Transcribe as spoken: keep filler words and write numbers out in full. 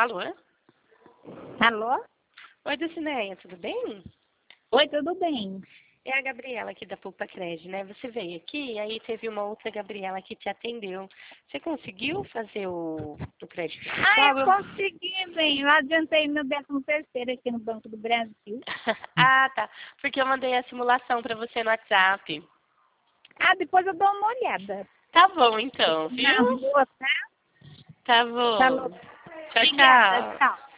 Alô? Alô? Oi, Dulcineia, tudo bem? Oi, tudo bem? É a Gabriela aqui da Pulpa Cred, né? Você veio aqui e aí teve uma outra Gabriela que te atendeu. Você conseguiu fazer o, o crédito Ah, digital? eu Eu... consegui, bem. Eu adiantei meu décimo terceiro aqui no Banco do Brasil. ah, tá. Porque eu mandei a simulação para você no WhatsApp. Ah, depois eu dou uma olhada. Tá bom, então, Na viu? rua, tá? Tá Falou. bom. Tchau, Obrigada, tchau. tchau.